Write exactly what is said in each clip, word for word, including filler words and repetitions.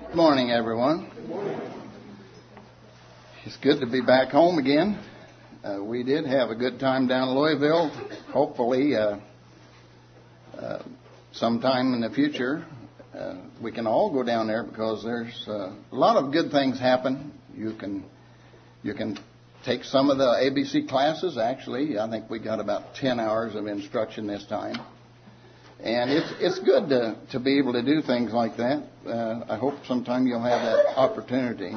Good morning, everyone. It's good to be back home again. Uh, we did have a good time down in Louisville. Hopefully, uh, uh, sometime in the future, uh, we can all go down there because there's uh, a lot of good things happen. You can you can take some of the A B C classes. Actually, I think we got about ten hours of instruction this time. And it's it's good to, to be able to do things like that. Uh, I hope sometime you'll have that opportunity.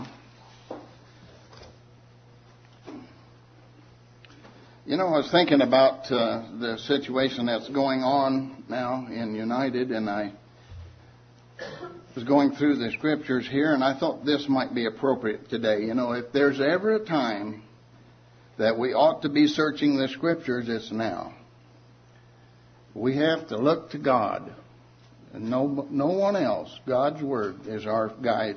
You know, I was thinking about uh, the situation that's going on now in United, and I was going through the scriptures here, and I thought this might be appropriate today. You know, if there's ever a time that we ought to be searching the scriptures, it's now. We have to look to God, and no, no one else. God's Word is our guide.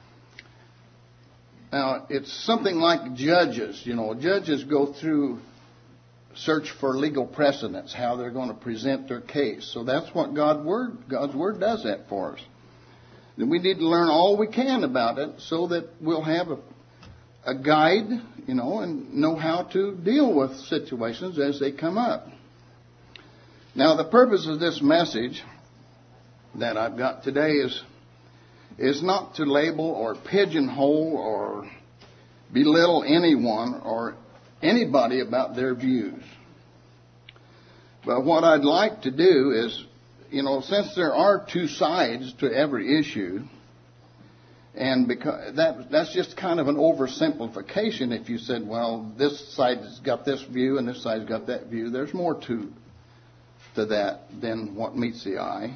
Now, it's something like judges. You know, judges go through search for legal precedents, how they're going to present their case. So that's what God's Word, God's Word does that for us. Then we need to learn all we can about it so that we'll have a, a guide, you know, and know how to deal with situations as they come up. Now, the purpose of this message that I've got today is, is not to label or pigeonhole or belittle anyone or anybody about their views. But what I'd like to do is, you know, since there are two sides to every issue, and because that that's just kind of an oversimplification if you said, well, this side's got this view and this side's got that view. There's more to to that than what meets the eye.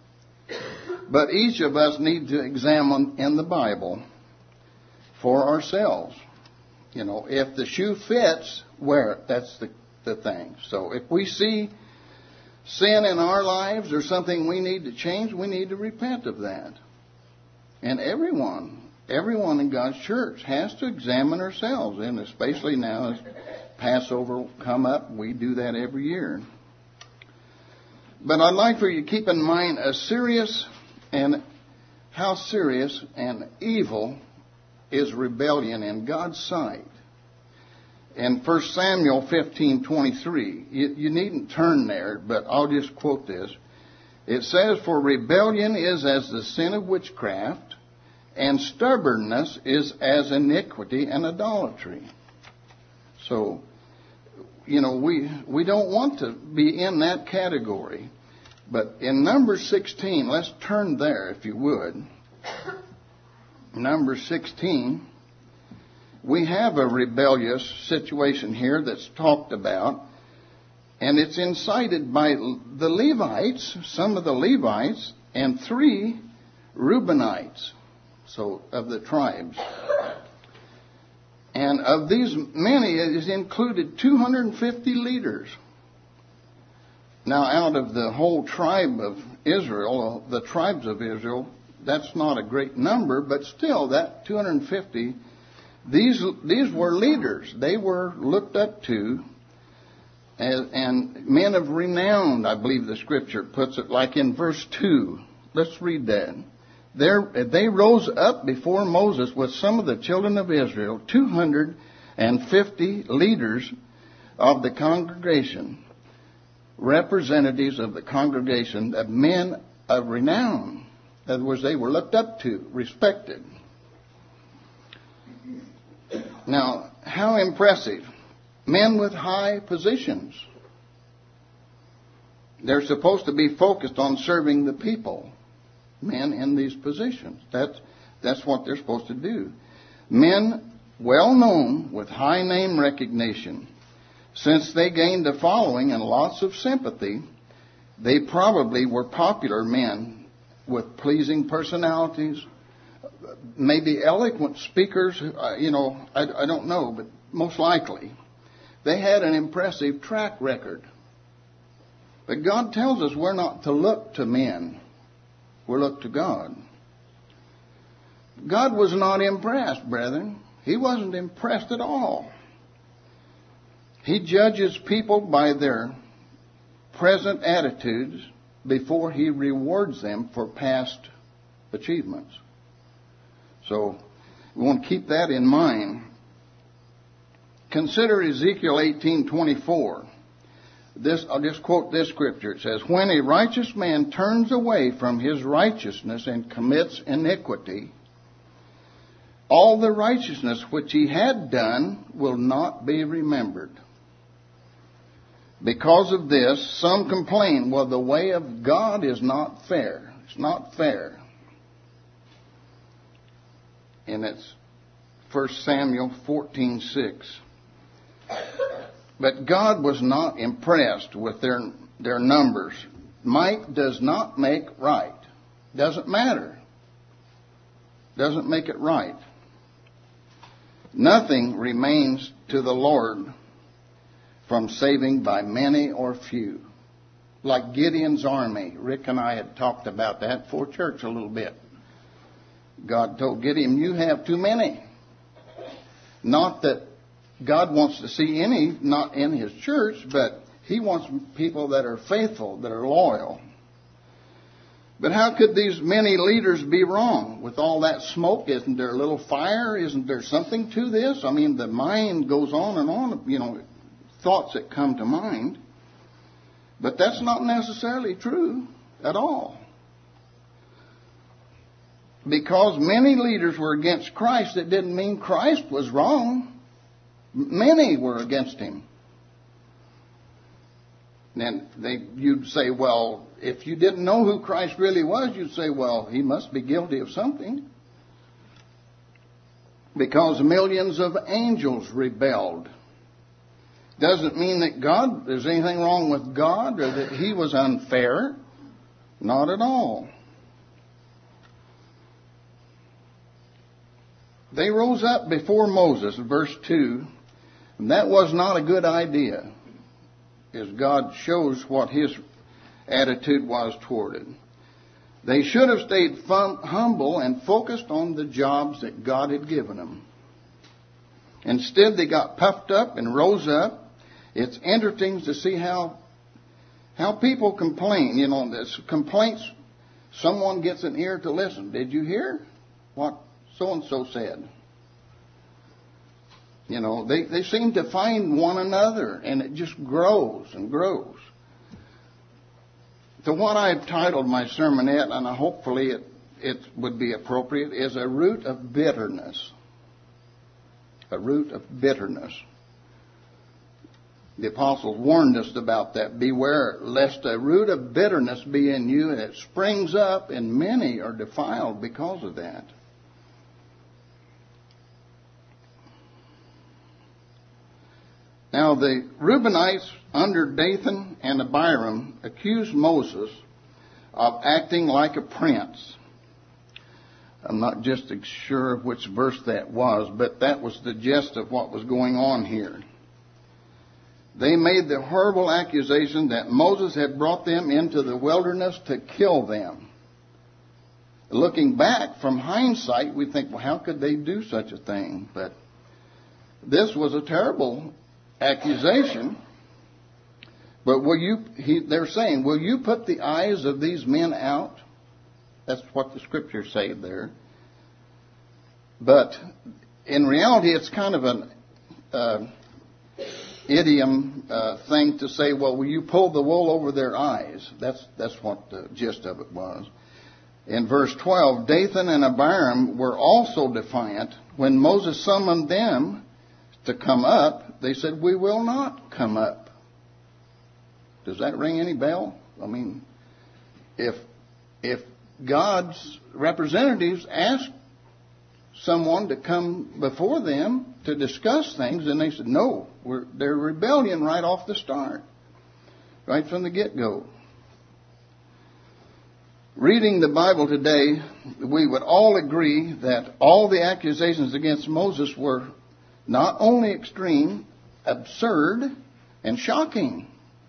But each of us need to examine in the Bible for ourselves. You know, if the shoe fits, wear it. That's the, the thing. So if we see sin in our lives or something we need to change, we need to repent of that. And everyone, everyone in God's church has to examine ourselves. And especially now as Passover come up, we do that every year. But I'd like for you to keep in mind a serious and how serious and evil is rebellion in God's sight. In First Samuel fifteen twenty-three, you, you needn't turn there, but I'll just quote this. It says, "For rebellion is as the sin of witchcraft, and stubbornness is as iniquity and idolatry." So, you know, we we don't want to be in that category. But in number sixteen, let's turn there if you would. Number sixteen, we have a rebellious situation here that's talked about. And it's incited by the Levites, some of the Levites, and three Reubenites, so of the tribes. And of these many, it is included two hundred fifty leaders. Now, out of the whole tribe of Israel, the tribes of Israel, that's not a great number, but still, that two hundred fifty, these these were leaders. They were looked up to, as, and men of renown, I believe the Scripture puts it, like in verse two. Let's read that. There, they rose up before Moses with some of the children of Israel, two hundred fifty leaders of the congregation, representatives of the congregation, of men of renown. In other words, they were looked up to, respected. Now, how impressive. Men with high positions. They're supposed to be focused on serving the people. Men in these positions. That's, that's what they're supposed to do. Men well known with high name recognition. Since they gained a following and lots of sympathy, they probably were popular men with pleasing personalities, maybe eloquent speakers. Uh, you know, I, I don't know, but most likely. They had an impressive track record. But God tells us we're not to look to men. We look to God. God was not impressed, brethren. He wasn't impressed at all. He judges people by their present attitudes before He rewards them for past achievements. So we want to keep that in mind. Consider Ezekiel eighteen twenty-four. This, I'll just quote this scripture. It says, "When a righteous man turns away from his righteousness and commits iniquity, all the righteousness which he had done will not be remembered. Because of this, some complain, well, the way of God is not fair. It's not fair." And it's First Samuel fourteen six. But God was not impressed with their, their numbers. Might does not make right. Doesn't matter. Doesn't make it right. Nothing remains to the Lord from saving by many or few. Like Gideon's army. Rick and I had talked about that before church a little bit. God told Gideon, you have too many. Not that God wants to see any, not in His church, but He wants people that are faithful, that are loyal. But how could these many leaders be wrong? With all that smoke, isn't there a little fire? Isn't there something to this? I mean, the mind goes on and on, you know, thoughts that come to mind. But that's not necessarily true at all. Because many leaders were against Christ, it didn't mean Christ was wrong. Many were against Him. And they, you'd say, well, if you didn't know who Christ really was, you'd say, well, He must be guilty of something. Because millions of angels rebelled. Doesn't mean that God, there's anything wrong with God or that He was unfair. Not at all. They rose up before Moses, verse two, and that was not a good idea, as God shows what His attitude was toward it. They should have stayed fum- humble and focused on the jobs that God had given them. Instead, they got puffed up and rose up. It's interesting to see how how people complain. You know, there's complaints, someone gets an ear to listen. Did you hear what so-and-so said? You know, they, they seem to find one another, and it just grows and grows. So what I've titled my sermonette, and hopefully it, it would be appropriate, is a root of bitterness. A root of bitterness. The apostles warned us about that. Beware lest a root of bitterness be in you, and it springs up, and many are defiled because of that. Now the Reubenites under Dathan and Abiram accused Moses of acting like a prince. I'm not just sure which verse that was, but that was the gist of what was going on here. They made the horrible accusation that Moses had brought them into the wilderness to kill them. Looking back from hindsight, we think, well, how could they do such a thing? But this was a terrible accusation. But will you, he, they're saying, will you put the eyes of these men out? That's what the scriptures say there. But in reality, it's kind of an uh, idiom uh, thing to say, well, will you pull the wool over their eyes? That's, that's what the gist of it was. In verse twelve, Dathan and Abiram were also defiant. When Moses summoned them to come up, they said, we will not come up. Does that ring any bell? I mean, if if God's representatives ask someone to come before them to discuss things, and they said, no, we're, they're rebellion right off the start, right from the get-go. Reading the Bible today, we would all agree that all the accusations against Moses were not only extreme, absurd, and shocking.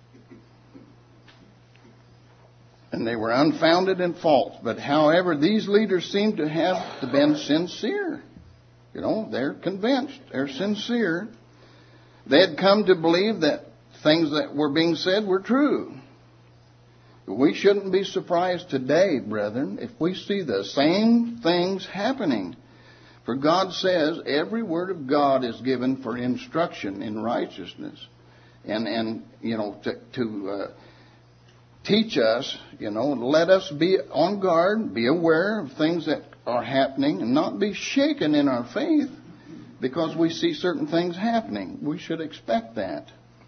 And they were unfounded and false. But however, these leaders seem to have been sincere. You know, they're convinced. They're sincere. They had come to believe that things that were being said were true. We shouldn't be surprised today, brethren, if we see the same things happening. For God says every word of God is given for instruction in righteousness. And, and you know, to, to uh, teach us, you know, let us be on guard, be aware of things that are happening, and not be shaken in our faith because we see certain things happening. We should expect that.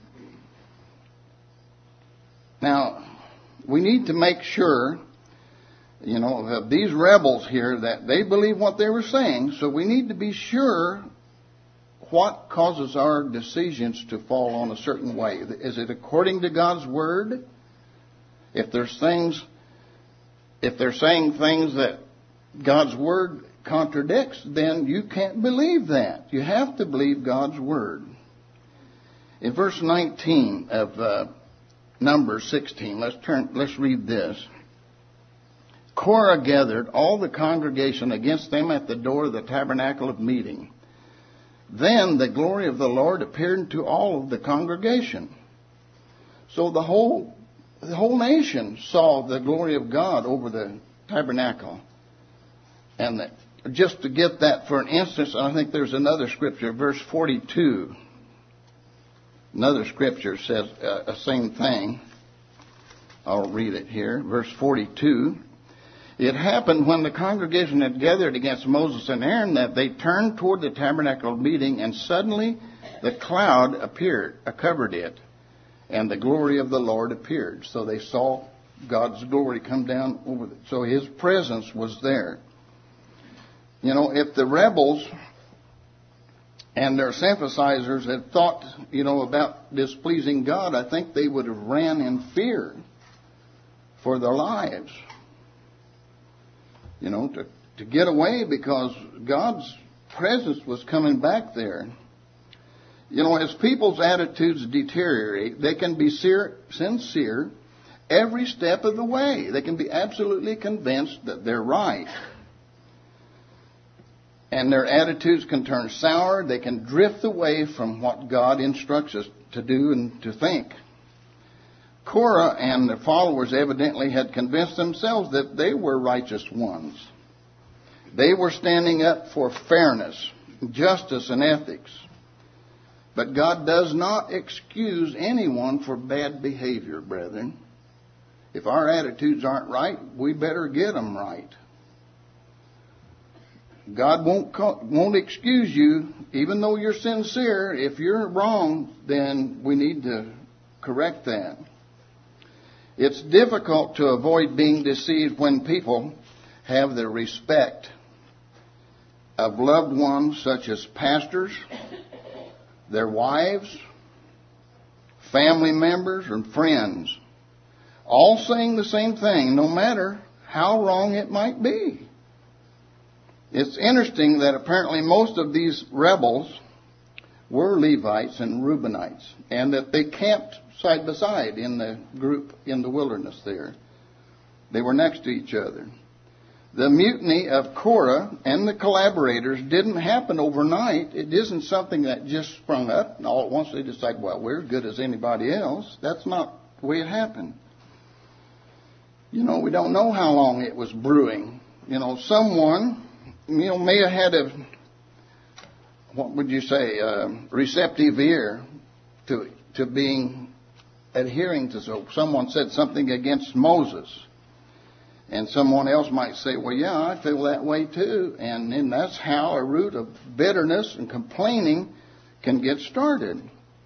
Now, we need to make sure, you know, of these rebels here that they believe what they were saying, so we need to be sure what causes our decisions to fall on a certain way. Is it according to God's Word? If there's things, if they're saying things that God's Word contradicts, then you can't believe that. You have to believe God's Word. In verse nineteen of uh, Numbers sixteen, let's turn, let's read this. Korah gathered all the congregation against them at the door of the tabernacle of meeting. Then the glory of the Lord appeared to all of the congregation. So the whole the whole nation saw the glory of God over the tabernacle. And the, just to get that for an instance, I think there's another scripture, verse forty-two. Another scripture says uh, the same thing. I'll read it here. Verse forty-two. It happened when the congregation had gathered against Moses and Aaron that they turned toward the tabernacle of meeting, and suddenly the cloud appeared, uh, covered it, and the glory of the Lord appeared. So they saw God's glory come down over it. So His presence was there. You know, if the rebels and their sympathizers had thought, you know, about displeasing God, I think they would have ran in fear for their lives. You know, to, to get away because God's presence was coming back there. You know, as people's attitudes deteriorate, they can be ser- sincere every step of the way. They can be absolutely convinced that they're right. And their attitudes can turn sour. They can drift away from what God instructs us to do and to think. Korah and the followers evidently had convinced themselves that they were righteous ones. They were standing up for fairness, justice, and ethics. But God does not excuse anyone for bad behavior, brethren. If our attitudes aren't right, we better get them right. God won't won't excuse you, even though you're sincere. If you're wrong, then we need to correct that. It's difficult to avoid being deceived when people have the respect of loved ones such as pastors, their wives, family members, and friends, all saying the same thing, no matter how wrong it might be. It's interesting that apparently most of these rebels were Levites and Reubenites, and that they camped side by side in the group in the wilderness there. They were next to each other. The mutiny of Korah and the collaborators didn't happen overnight. It isn't something that just sprung up and all at once they decide, well, we're as good as anybody else. That's not the way it happened. You know, we don't know how long it was brewing. You know, someone, you know, may have had a, what would you say, a receptive ear to to being adhering to. So someone said something against Moses, and someone else might say, well, yeah, I feel that way too. And then that's how a root of bitterness and complaining can get started.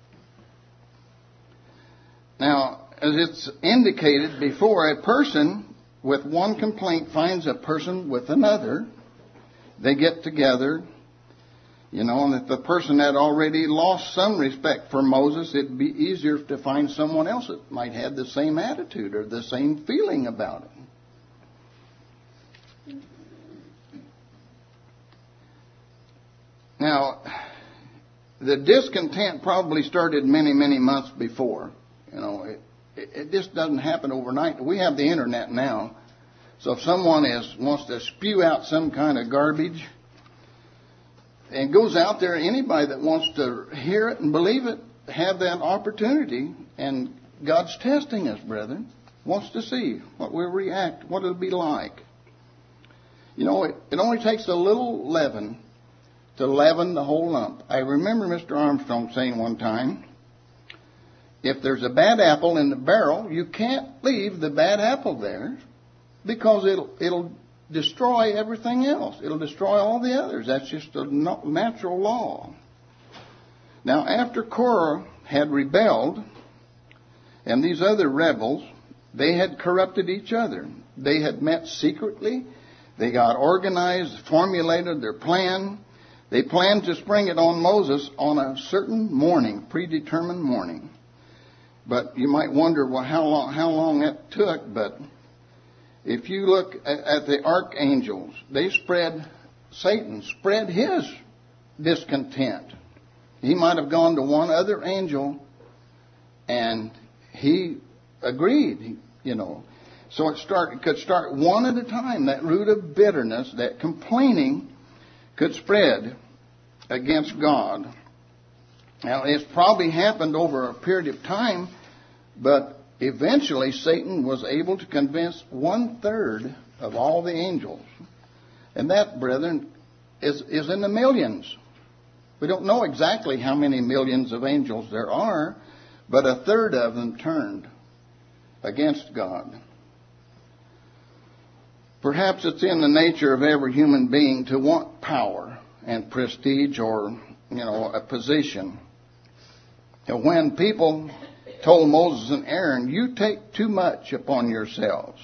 Now, as it's indicated before, a person with one complaint finds a person with another. They get together, you know, and if the person had already lost some respect for Moses, it'd be easier to find someone else that might have the same attitude or the same feeling about it. Now, the discontent probably started many, many months before. You know, it, it just doesn't happen overnight. We have the internet now. So if someone is wants to spew out some kind of garbage and goes out there, anybody that wants to hear it and believe it, have that opportunity. And God's testing us, brethren. Wants to see what we'll react, what it'll be like. You know, it, it only takes a little leaven to leaven the whole lump. I remember Mister Armstrong saying one time, if there's a bad apple in the barrel, you can't leave the bad apple there because it'll, it'll destroy everything else. It'll destroy all the others. That's just a natural law. Now, after Korah had rebelled, and these other rebels, they had corrupted each other. They had met secretly. They got organized, formulated their plan. They planned to spring it on Moses on a certain morning, predetermined morning. But you might wonder, well, how long, how long that took. But if you look at, at the archangels, they spread, Satan spread his discontent. He might have gone to one other angel and he agreed, you know. So it, start, it could start one at a time. That root of bitterness, that complaining, could spread against God. Now, it's probably happened over a period of time, but eventually Satan was able to convince one-third of all the angels. And that, brethren, is, is in the millions. We don't know exactly how many millions of angels there are, but a third of them turned against God. Perhaps it's in the nature of every human being to want power and prestige or, you know, a position. And when people told Moses and Aaron, you take too much upon yourselves.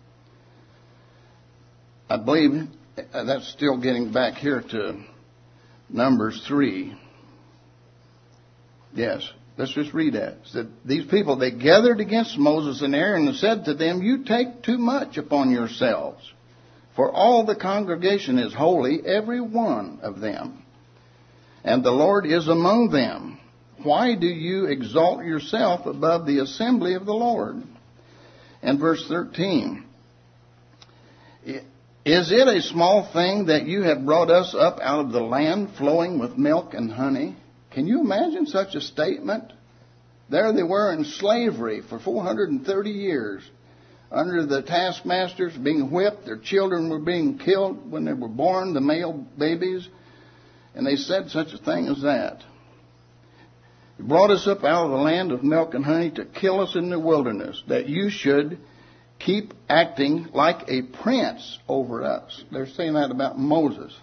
I believe that's still getting back here to Numbers three. Yes, let's just read that. It said, these people, they gathered against Moses and Aaron and said to them, you take too much upon yourselves. For all the congregation is holy, every one of them. And the Lord is among them. Why do you exalt yourself above the assembly of the Lord? And verse thirteen. Is it a small thing that you have brought us up out of the land flowing with milk and honey? Can you imagine such a statement? There they were in slavery for four hundred thirty years. Under the taskmasters, being whipped. Their children were being killed when they were born, the male babies. And they said such a thing as that. You brought us up out of the land of milk and honey to kill us in the wilderness, that you should keep acting like a prince over us. They're saying that about Moses.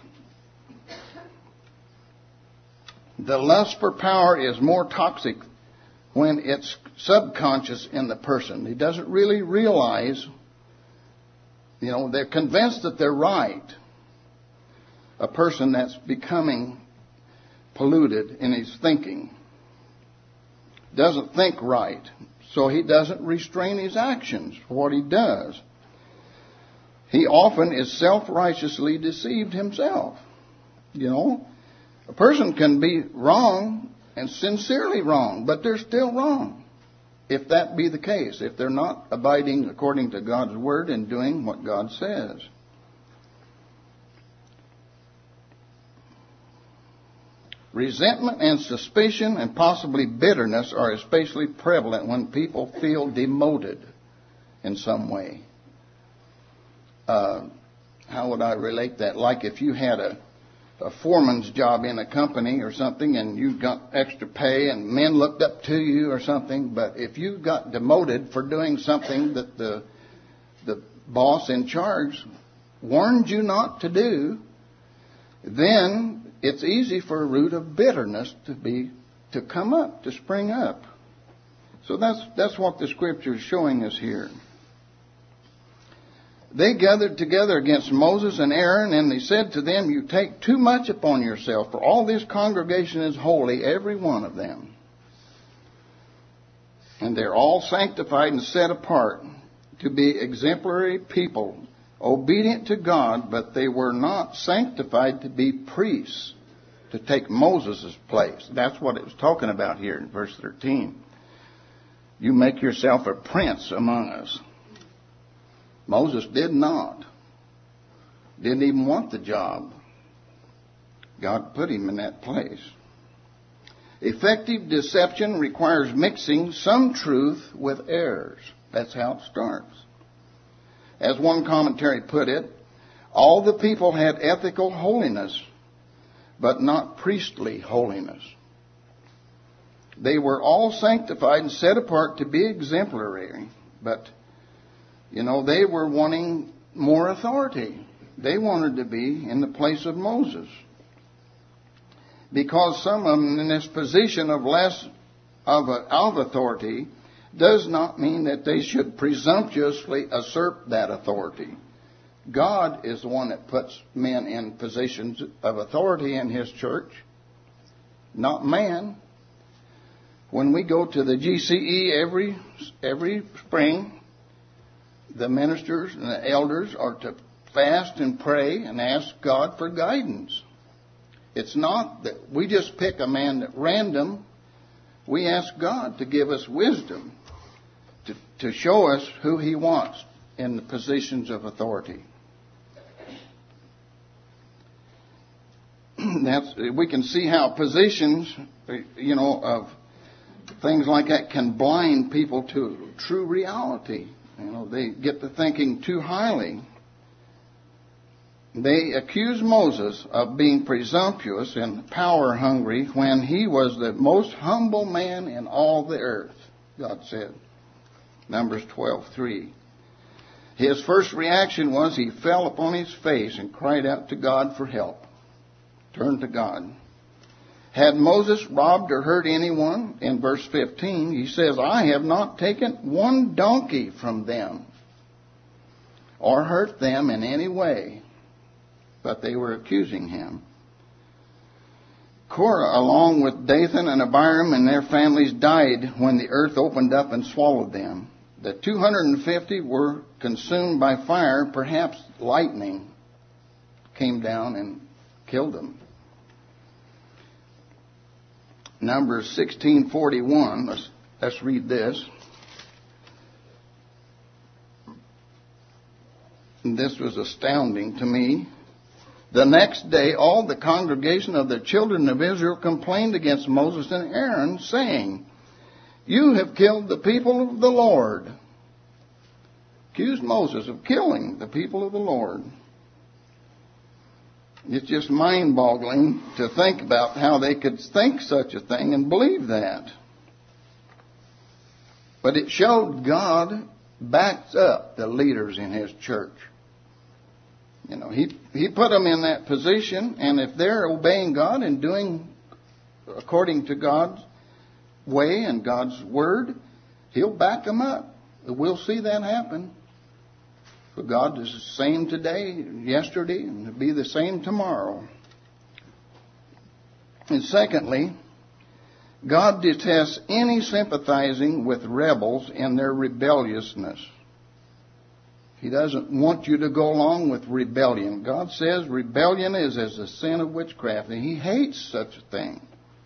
The lust for power is more toxic when it's subconscious in the person. He doesn't really realize, you know, they're convinced that they're right. A person that's becoming polluted in his thinking doesn't think right. So he doesn't restrain his actions for what he does. He often is self-righteously deceived himself. You know, a person can be wrong and sincerely wrong, but they're still wrong. If that be the case, if they're not abiding according to God's word and doing what God says. Resentment and suspicion and possibly bitterness are especially prevalent when people feel demoted in some way. Uh, how would I relate that? Like if you had a, a foreman's job in a company or something and you got extra pay and men looked up to you or something, but if you got demoted for doing something that the the boss in charge warned you not to do, then it's easy for a root of bitterness to be to come up, to spring up. So that's that's what the scripture is showing us here. They gathered together against Moses and Aaron, and they said to them, you take too much upon yourself, for all this congregation is holy, every one of them. And they're all sanctified and set apart to be exemplary people, obedient to God, but they were not sanctified to be priests, to take Moses' place. That's what it was talking about here in verse thirteen. You make yourself a prince among us. Moses did not. Didn't even want the job. God put him in that place. Effective deception requires mixing some truth with errors. That's how it starts. As one commentary put it, all the people had ethical holiness, but not priestly holiness. They were all sanctified and set apart to be exemplary, but, you know, they were wanting more authority. They wanted to be in the place of Moses. Because some of them in this position of less of, a, of authority does not mean that they should presumptuously assert that authority. God is the one that puts men in positions of authority in His church, not man. When we go to the G C E every every spring, the ministers and the elders are to fast and pray and ask God for guidance. It's not that we just pick a man at random. We ask God to give us wisdom, to, to show us who He wants in the positions of authority. That's, we can see how positions, you know, of things like that can blind people to true reality. You know, they get to thinking too highly. They accuse Moses of being presumptuous and power hungry when he was the most humble man in all the earth, God said. Numbers twelve three. His first reaction was he fell upon his face and cried out to God for help. Turned to God. Had Moses robbed or hurt anyone? In verse fifteen, he says, I have not taken one donkey from them or hurt them in any way. But they were accusing him. Korah, along with Dathan and Abiram and their families, died when the earth opened up and swallowed them. The two hundred fifty were consumed by fire. Perhaps lightning came down and killed them. Numbers sixteen forty-one. Let's, let's read this. And this was astounding to me. The next day, all the congregation of the children of Israel complained against Moses and Aaron, saying, You have killed the people of the Lord. Accused Moses of killing the people of the Lord. It's just mind-boggling to think about how they could think such a thing and believe that. But it showed God backs up the leaders in His church. You know, he, he put them in that position, and if they're obeying God and doing according to God's way and God's word, He'll back them up. We'll see that happen. For God is the same today, yesterday, and will be the same tomorrow. And secondly, God detests any sympathizing with rebels in their rebelliousness. He doesn't want you to go along with rebellion. God says rebellion is as a sin of witchcraft, and He hates such a thing.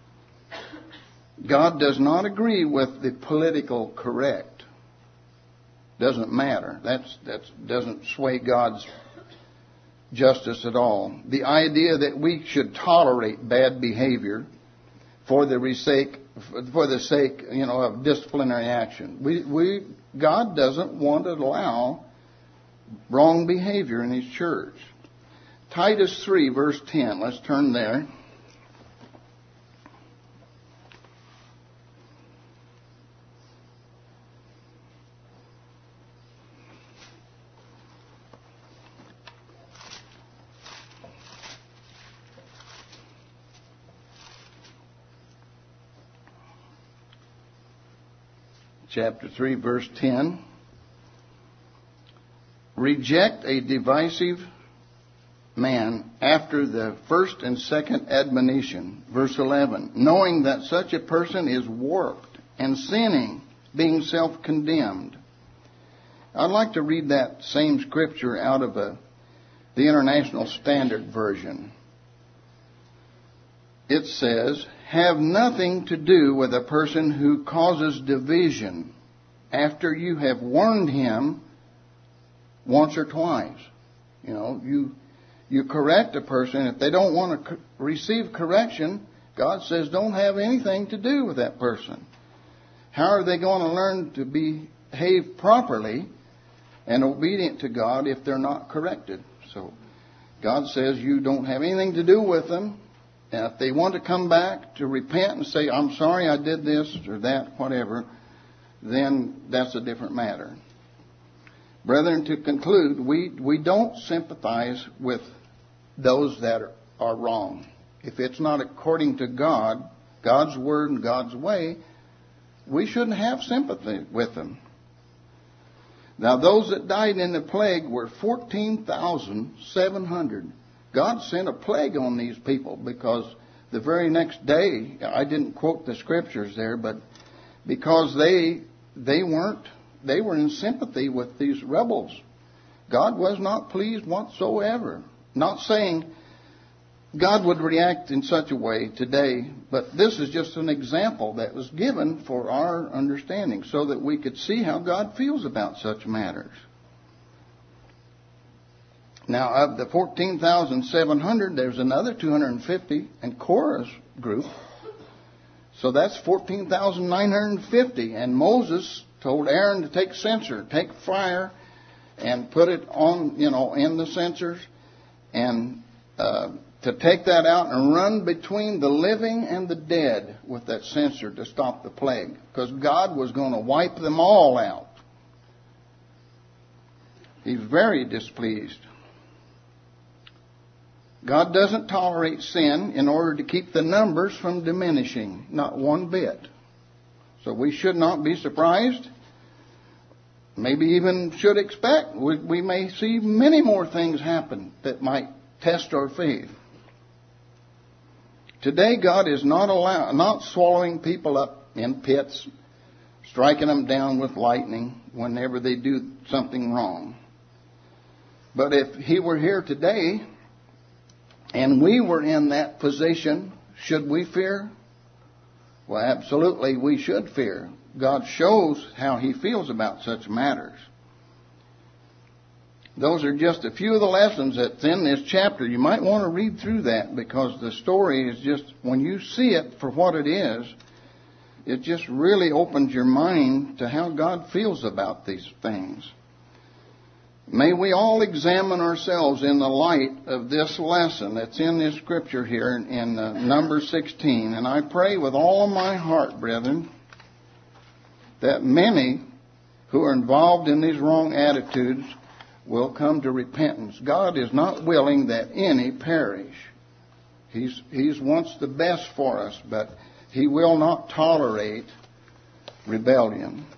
God does not agree with the political correct. Doesn't matter. That's that doesn't sway God's justice at all. The idea that we should tolerate bad behavior for the sake for the sake, you know, of disciplinary action. We we God doesn't want to allow wrong behavior in His church. Titus three, verse ten. Let's turn there. Chapter three, verse ten. Reject a divisive man after the first and second admonition. Verse eleven. Knowing that such a person is warped and sinning, being self-condemned. I'd like to read that same scripture out of a, the International Standard Version. It says, have nothing to do with a person who causes division after you have warned him once or twice. You know, you you correct a person. If they don't want to co- receive correction, God says don't have anything to do with that person. How are they going to learn to behave properly and obedient to God if they're not corrected? So God says you don't have anything to do with them. And if they want to come back to repent and say, I'm sorry I did this or that, whatever, then that's a different matter. Brethren, to conclude, we, we don't sympathize with those that are, are wrong. If it's not according to God, God's word and God's way, we shouldn't have sympathy with them. Now, those that died in the plague were fourteen thousand seven hundred. God sent a plague on these people because the very next day, I didn't quote the scriptures there, but because they they weren't, they were in sympathy with these rebels. God was not pleased whatsoever. Not saying God would react in such a way today, but this is just an example that was given for our understanding so that we could see how God feels about such matters. Now, of the fourteen thousand seven hundred, there's another two hundred fifty in Korah's group. So that's fourteen thousand nine hundred fifty. And Moses told Aaron to take censer, take fire, and put it on, you know, in the censers, and uh, to take that out and run between the living and the dead with that censer to stop the plague. Because God was going to wipe them all out. He's very displeased. God doesn't tolerate sin in order to keep the numbers from diminishing. Not one bit. So we should not be surprised. Maybe even should expect. We, we may see many more things happen that might test our faith. Today, God is not allow, not swallowing people up in pits, striking them down with lightning whenever they do something wrong. But if He were here today and we were in that position, should we fear? Well, absolutely we should fear. God shows how He feels about such matters. Those are just a few of the lessons that's in this chapter. You might want to read through that because the story is just, when you see it for what it is, it just really opens your mind to how God feels about these things. May we all examine ourselves in the light of this lesson that's in this scripture here in, in uh, number sixteen. And I pray with all of my heart, brethren, that many who are involved in these wrong attitudes will come to repentance. God is not willing that any perish. He's, He's wants the best for us, but He will not tolerate rebellion.